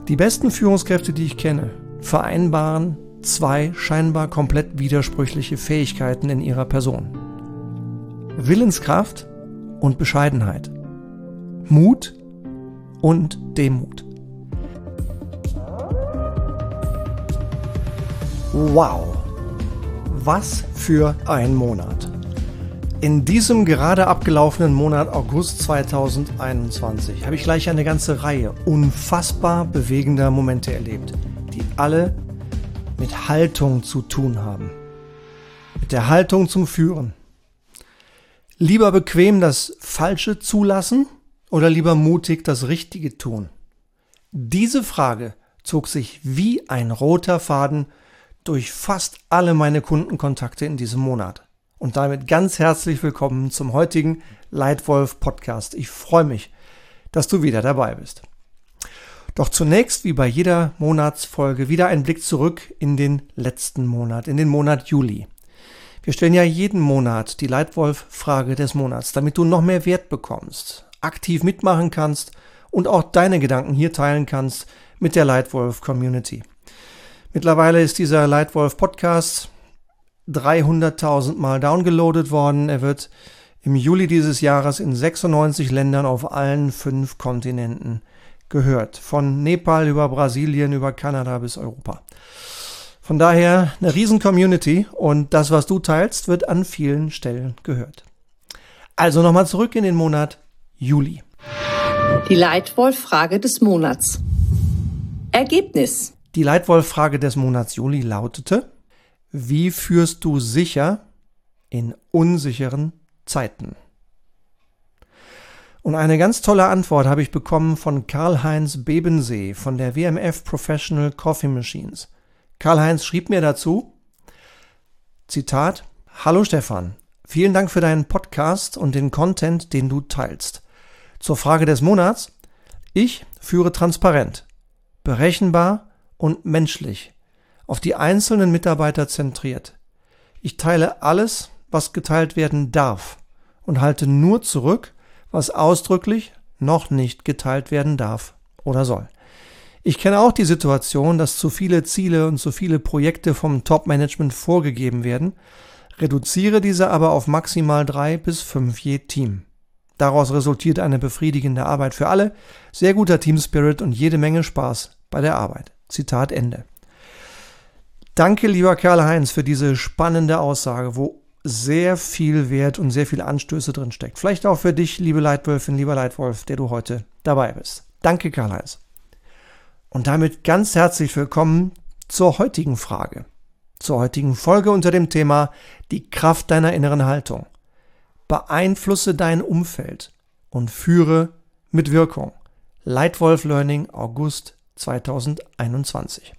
Die besten Führungskräfte, die ich kenne, vereinbaren zwei scheinbar komplett widersprüchliche Fähigkeiten in ihrer Person. Willenskraft und Bescheidenheit. Mut und Demut. Wow, was für ein Monat. In diesem gerade abgelaufenen Monat August 2021 habe ich gleich eine ganze Reihe unfassbar bewegender Momente erlebt, die alle mit Haltung zu tun haben. Mit der Haltung zum Führen. Lieber bequem das Falsche zulassen oder lieber mutig das Richtige tun? Diese Frage zog sich wie ein roter Faden durch fast alle meine Kundenkontakte in diesem Monat. Und damit ganz herzlich willkommen zum heutigen Leitwolf Podcast. Ich freue mich, dass du wieder dabei bist. Doch zunächst, wie bei jeder Monatsfolge, wieder ein Blick zurück in den letzten Monat, in den Monat Juli. Wir stellen ja jeden Monat die Leitwolf-Frage des Monats, damit du noch mehr Wert bekommst, aktiv mitmachen kannst und auch deine Gedanken hier teilen kannst mit der Leitwolf-Community. Mittlerweile ist dieser Leitwolf-Podcast 300.000 Mal downgeloadet worden. Er wird im Juli dieses Jahres in 96 Ländern auf allen 5 Kontinenten gehört. Von Nepal über Brasilien, über Kanada bis Europa. Von daher eine riesen Community und das, was du teilst, wird an vielen Stellen gehört. Also nochmal zurück in den Monat Juli. Die Leitwolf-Frage des Monats. Ergebnis. Die Leitwolf-Frage des Monats Juli lautete: Wie führst du sicher in unsicheren Zeiten? Und eine ganz tolle Antwort habe ich bekommen von Karl-Heinz Bebensee von der WMF Professional Coffee Machines. Karl-Heinz schrieb mir dazu, Zitat: Hallo Stefan, vielen Dank für deinen Podcast und den Content, den du teilst. Zur Frage des Monats: Ich führe transparent, berechenbar und menschlich, auf die einzelnen Mitarbeiter zentriert. Ich teile alles, was geteilt werden darf und halte nur zurück, was ausdrücklich noch nicht geteilt werden darf oder soll. Ich kenne auch die Situation, dass zu viele Ziele und zu viele Projekte vom Top-Management vorgegeben werden, reduziere diese aber auf maximal 3 bis 5 je Team. Daraus resultiert eine befriedigende Arbeit für alle, sehr guter Teamspirit und jede Menge Spaß bei der Arbeit. Zitat Ende. Danke, lieber Karl-Heinz, für diese spannende Aussage, wo sehr viel Wert und sehr viele Anstöße drin steckt. Vielleicht auch für dich, liebe Leitwölfin, lieber Leitwolf, der du heute dabei bist. Danke, Karl-Heinz. Und damit ganz herzlich willkommen zur heutigen Frage, zur heutigen Folge unter dem Thema die Kraft deiner inneren Haltung. Beeinflusse dein Umfeld und führe mit Wirkung. Leitwolf Learning August 2021.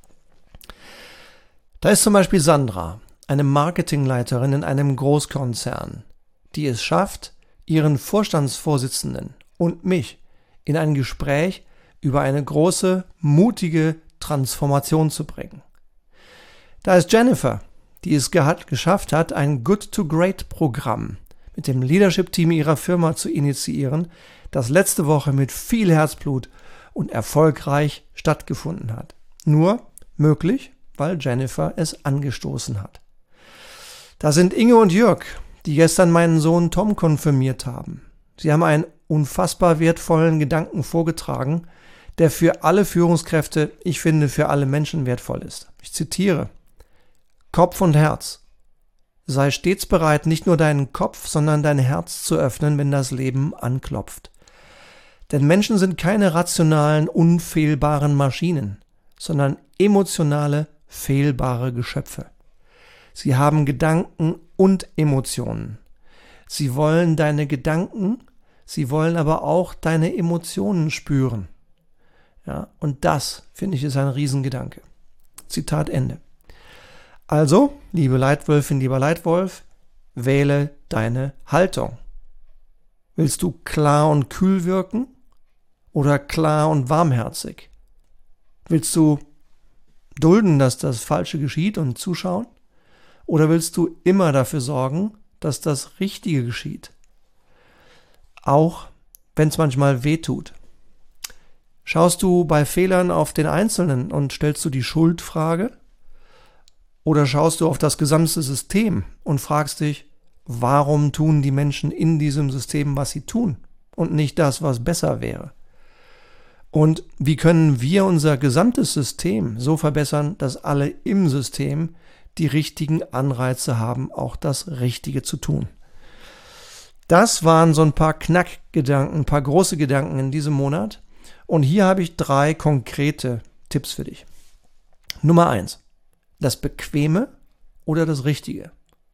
Da ist zum Beispiel Sandra, eine Marketingleiterin in einem Großkonzern, die es schafft, ihren Vorstandsvorsitzenden und mich in ein Gespräch über eine große, mutige Transformation zu bringen. Da ist Jennifer, die es geschafft hat, ein Good-to-Great-Programm mit dem Leadership-Team ihrer Firma zu initiieren, das letzte Woche mit viel Herzblut und erfolgreich stattgefunden hat. Nur möglich, weil Jennifer es angestoßen hat. Da sind Inge und Jörg, die gestern meinen Sohn Tom konfirmiert haben. Sie haben einen unfassbar wertvollen Gedanken vorgetragen, der für alle Führungskräfte, ich finde für alle Menschen wertvoll ist. Ich zitiere: Kopf und Herz. Sei stets bereit, nicht nur deinen Kopf, sondern dein Herz zu öffnen, wenn das Leben anklopft. Denn Menschen sind keine rationalen, unfehlbaren Maschinen, sondern emotionale, fehlbare Geschöpfe. Sie haben Gedanken und Emotionen. Sie wollen deine Gedanken, sie wollen aber auch deine Emotionen spüren. Ja, und das, finde ich, ist ein Riesengedanke. Zitat Ende. Also, liebe Leitwölfin, lieber Leitwolf, wähle deine Haltung. Willst du klar und kühl wirken oder klar und warmherzig? Willst du dulden, dass das Falsche geschieht und zuschauen? Oder willst du immer dafür sorgen, dass das Richtige geschieht? Auch wenn es manchmal weh tut. Schaust du bei Fehlern auf den Einzelnen und stellst du die Schuldfrage? Oder schaust du auf das gesamte System und fragst dich, warum tun die Menschen in diesem System, was sie tun und nicht das, was besser wäre? Und wie können wir unser gesamtes System so verbessern, dass alle im System die richtigen Anreize haben, auch das Richtige zu tun? Das waren so ein paar Knackgedanken, ein paar große Gedanken in diesem Monat. Und hier habe ich 3 konkrete Tipps für dich. Nummer 1. Das Bequeme oder das Richtige?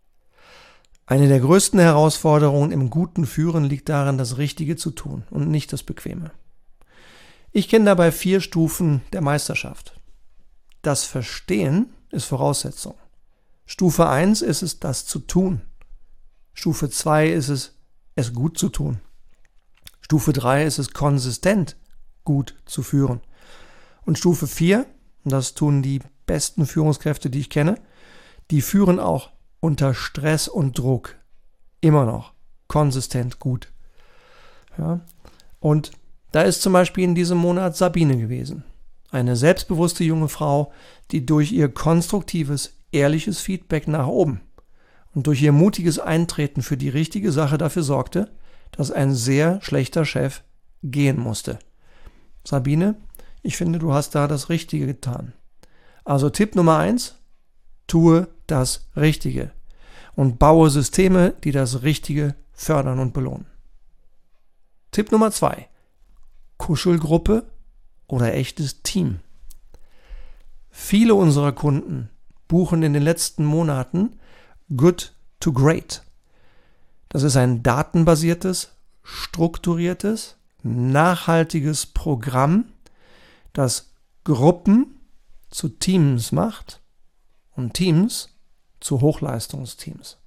Eine der größten Herausforderungen im guten Führen liegt darin, das Richtige zu tun und nicht das Bequeme. Ich kenne dabei 4 Stufen der Meisterschaft. Das Verstehen ist Voraussetzung. Stufe 1 ist es, das zu tun. Stufe 2 ist es gut zu tun. Stufe 3 ist es, konsistent gut zu führen. Und Stufe 4, und das tun die besten Führungskräfte, die ich kenne, die führen auch unter Stress und Druck immer noch konsistent gut. Ja? Und da ist zum Beispiel in diesem Monat Sabine gewesen. Eine selbstbewusste junge Frau, die durch ihr konstruktives, ehrliches Feedback nach oben und durch ihr mutiges Eintreten für die richtige Sache dafür sorgte, dass ein sehr schlechter Chef gehen musste. Sabine, ich finde, du hast da das Richtige getan. Also Tipp Nummer 1, tue das Richtige und baue Systeme, die das Richtige fördern und belohnen. Tipp Nummer 2, Kuschelgruppe oder echtes Team. Viele unserer Kunden buchen in den letzten Monaten Good to Great. Das ist ein datenbasiertes, strukturiertes, nachhaltiges Programm, das Gruppen zu Teams macht und Teams zu Hochleistungsteams.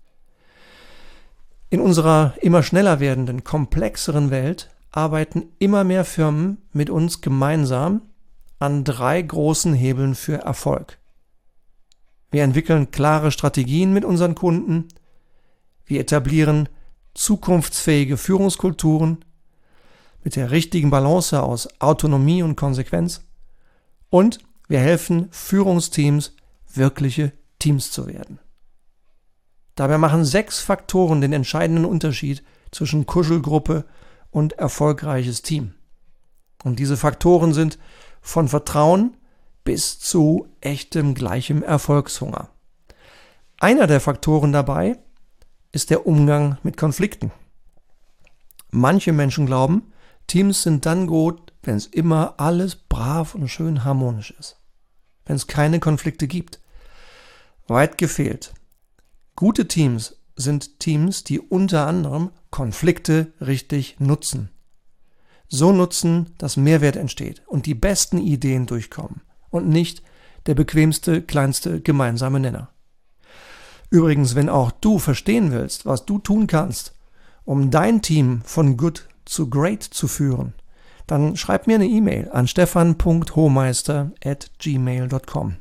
In unserer immer schneller werdenden, komplexeren Welt arbeiten immer mehr Firmen mit uns gemeinsam an 3 großen Hebeln für Erfolg. Wir entwickeln klare Strategien mit unseren Kunden, wir etablieren zukunftsfähige Führungskulturen mit der richtigen Balance aus Autonomie und Konsequenz und wir helfen Führungsteams, wirkliche Teams zu werden. Dabei machen 6 Faktoren den entscheidenden Unterschied zwischen Kuschelgruppe und erfolgreiches Team. Und diese Faktoren sind von Vertrauen bis zu echtem gleichem Erfolgshunger. Einer der Faktoren dabei ist der Umgang mit Konflikten. Manche Menschen glauben, Teams sind dann gut, wenn es immer alles brav und schön harmonisch ist. Wenn es keine Konflikte gibt. Weit gefehlt. Gute Teams sind Teams, die unter anderem Konflikte richtig nutzen. So nutzen, dass Mehrwert entsteht und die besten Ideen durchkommen und nicht der bequemste, kleinste gemeinsame Nenner. Übrigens, wenn auch du verstehen willst, was du tun kannst, um dein Team von Good zu Great zu führen, dann schreib mir eine E-Mail an stefan.hohmeister@gmail.com.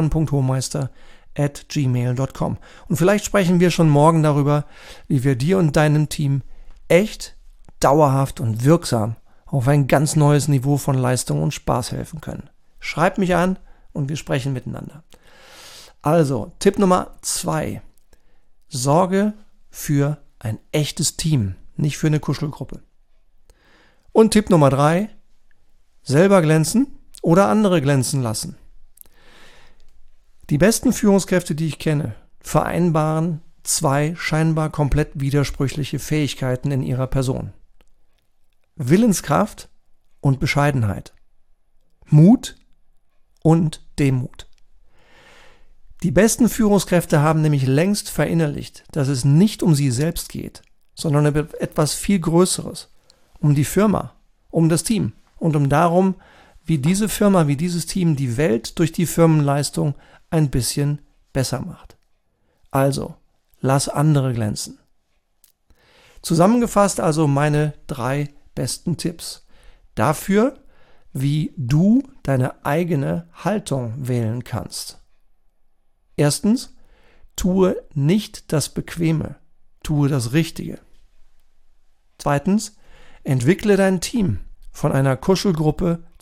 stefan.hohmeister@gmail.com. Und vielleicht sprechen wir schon morgen darüber, wie wir dir und deinem Team echt, dauerhaft und wirksam auf ein ganz neues Niveau von Leistung und Spaß helfen können. Schreib mich an und wir sprechen miteinander. Also, Tipp Nummer 2. Sorge für ein echtes Team, nicht für eine Kuschelgruppe. Und Tipp Nummer 3. Selber glänzen oder andere glänzen lassen. Die besten Führungskräfte, die ich kenne, vereinbaren 2 scheinbar komplett widersprüchliche Fähigkeiten in ihrer Person. Willenskraft und Bescheidenheit. Mut und Demut. Die besten Führungskräfte haben nämlich längst verinnerlicht, dass es nicht um sie selbst geht, sondern um etwas viel Größeres, um die Firma, um das Team und um darum, wie diese Firma, wie dieses Team die Welt durch die Firmenleistung ein bisschen besser macht. Also, lass andere glänzen. Zusammengefasst also meine 3 besten Tipps dafür, wie du deine eigene Haltung wählen kannst. Erstens, tue nicht das Bequeme, tue das Richtige. Zweitens, entwickle dein Team von einer Kuschelgruppe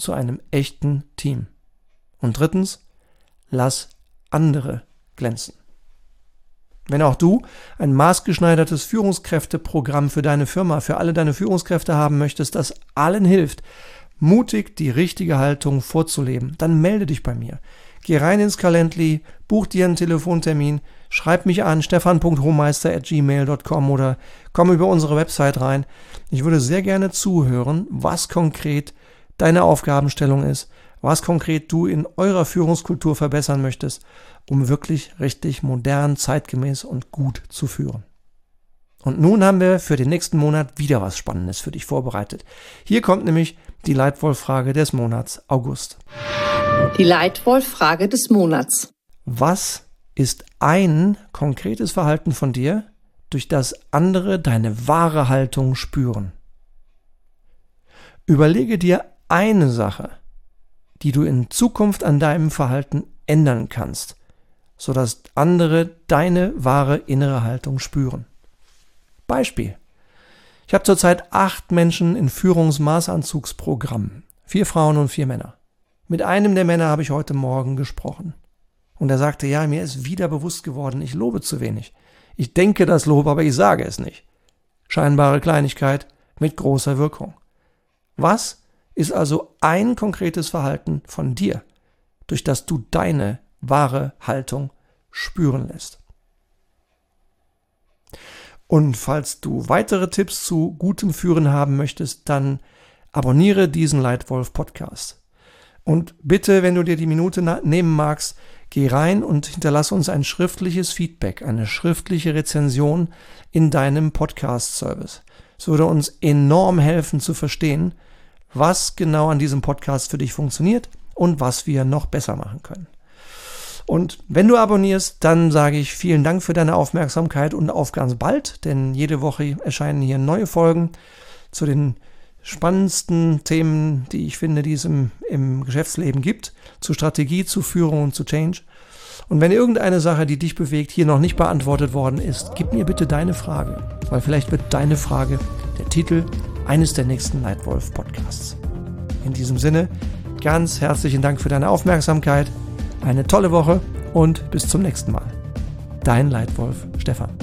zu einem echten Team. Und drittens, lass andere glänzen. Wenn auch du ein maßgeschneidertes Führungskräfteprogramm für deine Firma, für alle deine Führungskräfte haben möchtest, das allen hilft, mutig die richtige Haltung vorzuleben, dann melde dich bei mir. Geh rein ins Calendly, buch dir einen Telefontermin, schreib mich an, stefan.hohmeister@gmail.com oder komm über unsere Website rein. Ich würde sehr gerne zuhören, was konkret deine Aufgabenstellung ist, was konkret du in eurer Führungskultur verbessern möchtest, um wirklich richtig modern, zeitgemäß und gut zu führen. Und nun haben wir für den nächsten Monat wieder was Spannendes für dich vorbereitet. Hier kommt nämlich die Leitwolf-Frage des Monats August. Die Leitwolf-Frage des Monats. Was ist ein konkretes Verhalten von dir, durch das andere deine wahre Haltung spüren? Überlege dir eine Sache, die du in Zukunft an deinem Verhalten ändern kannst, sodass andere deine wahre innere Haltung spüren. Beispiel. Ich habe zurzeit 8 Menschen in Führungsmaßanzugsprogrammen. 4 Frauen und 4 Männer. Mit einem der Männer habe ich heute Morgen gesprochen. Und er sagte, ja, mir ist wieder bewusst geworden, ich lobe zu wenig. Ich denke das Lob, aber ich sage es nicht. Scheinbare Kleinigkeit mit großer Wirkung. Was ist also ein konkretes Verhalten von dir, durch das du deine wahre Haltung spüren lässt? Und falls du weitere Tipps zu gutem Führen haben möchtest, dann abonniere diesen Leitwolf-Podcast. Und bitte, wenn du dir die Minute nehmen magst, geh rein und hinterlasse uns ein schriftliches Feedback, eine schriftliche Rezension in deinem Podcast-Service. Es würde uns enorm helfen zu verstehen, was genau an diesem Podcast für dich funktioniert und was wir noch besser machen können. Und wenn du abonnierst, dann sage ich vielen Dank für deine Aufmerksamkeit und auf ganz bald, denn jede Woche erscheinen hier neue Folgen zu den spannendsten Themen, die ich finde, die es im Geschäftsleben gibt, zu Strategie, zu Führung und zu Change. Und wenn irgendeine Sache, die dich bewegt, hier noch nicht beantwortet worden ist, gib mir bitte deine Frage, weil vielleicht wird deine Frage der Titel eines der nächsten Leitwolf-Podcasts. In diesem Sinne, ganz herzlichen Dank für deine Aufmerksamkeit, eine tolle Woche und bis zum nächsten Mal. Dein Leitwolf Stefan.